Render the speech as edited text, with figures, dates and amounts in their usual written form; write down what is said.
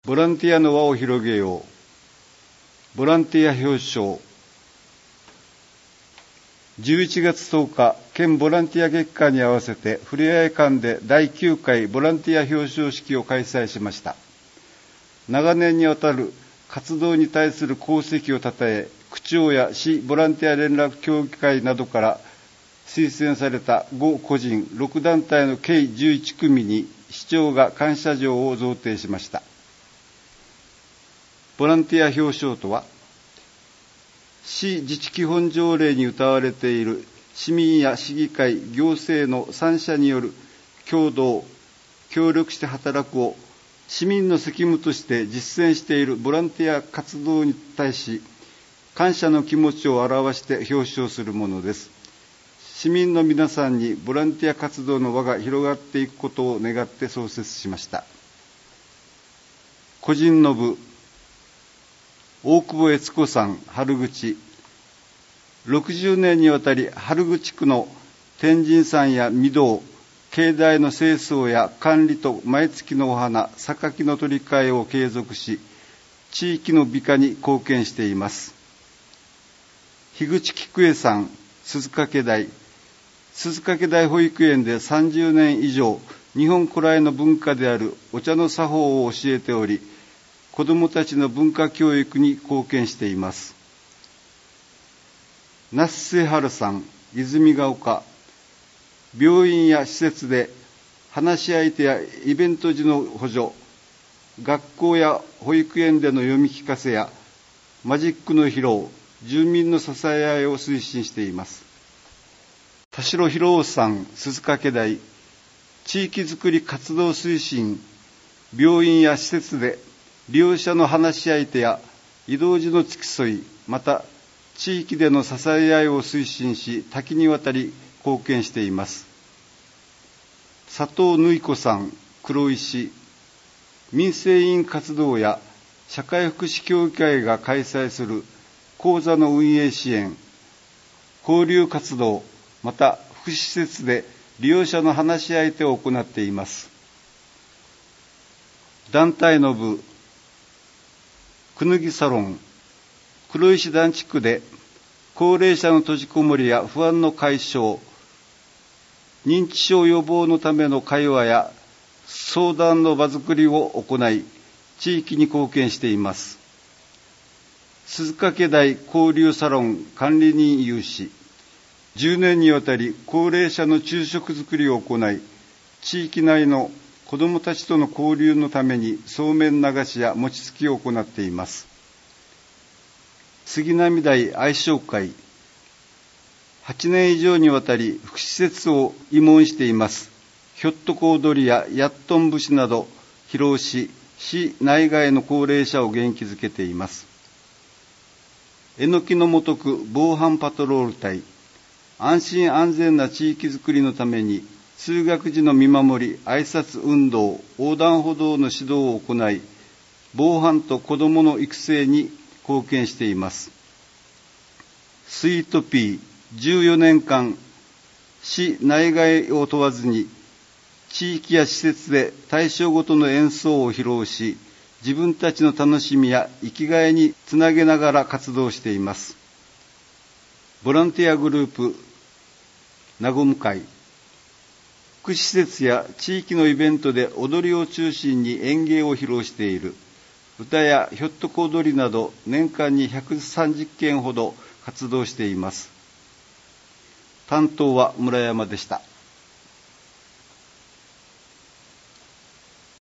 ボランティアの輪を広げよう。ボランティア表彰。11月10日、県ボランティア月間に合わせて、ふれあい館で第9回ボランティア表彰式を開催しました。長年にわたる活動に対する功績をたたえ、区長や市ボランティア連絡協議会などから推薦された5個人6団体の計11組に市長が感謝状を贈呈しました。ボランティア表彰とは、市自治基本条例に謳われている市民や市議会、行政の3者による共同、協力して働くを市民の責務として実践しているボランティア活動に対し、感謝の気持ちを表して表彰するものです。市民の皆さんにボランティア活動の輪が広がっていくことを願って創設しました。個人の部、大久保悦子さん、春口。60年にわたり春口区の天神山や御堂、境内の清掃や管理と毎月のお花、榊の取り替えを継続し、地域の美化に貢献しています。樋口菊江さん、鈴掛台。鈴掛台保育園で30年以上、日本古来の文化であるお茶の作法を教えており、子どもたちの文化教育に貢献しています。那須瀬春さん、泉ヶ丘。病院や施設で話し相手やイベント時の補助、学校や保育園での読み聞かせやマジックの披露、住民の支え合いを推進しています。田代博夫さん、鈴掛台。地域づくり活動推進、病院や施設で利用者の話し相手や移動時の付き添い、また地域での支え合いを推進し、多岐にわたり貢献しています。佐藤縫子さん、黒石。民生委員活動や社会福祉協議会が開催する講座の運営支援、交流活動、また福祉施設で利用者の話し相手を行っています。団体の部、くぬぎサロン。黒石団地区で高齢者の閉じこもりや不安の解消、認知症予防のための会話や相談の場づくりを行い、地域に貢献しています。鈴掛台交流サロン管理人有志。10年にわたり高齢者の昼食づくりを行い、地域内の子どもたちとの交流のためにそうめん流しや餅つきを行っています。杉並台愛称会。8年以上にわたり福祉施設を慰問しています。ひょっとこ踊りややっとん節など披露し、市内外の高齢者を元気づけています。えのきの本区防犯パトロール隊。安心安全な地域づくりのために通学時の見守り、挨拶運動、横断歩道の指導を行い、防犯と子どもの育成に貢献しています。スイートピー。14年間、市内外を問わずに、地域や施設で対象ごとの演奏を披露し、自分たちの楽しみや生きがいにつなげながら活動しています。ボランティアグループ、なごむ会。福祉施設や地域のイベントで踊りを中心に演芸を披露している。歌やひょっとこ踊りなど年間に130件ほど活動しています。担当は村山でした。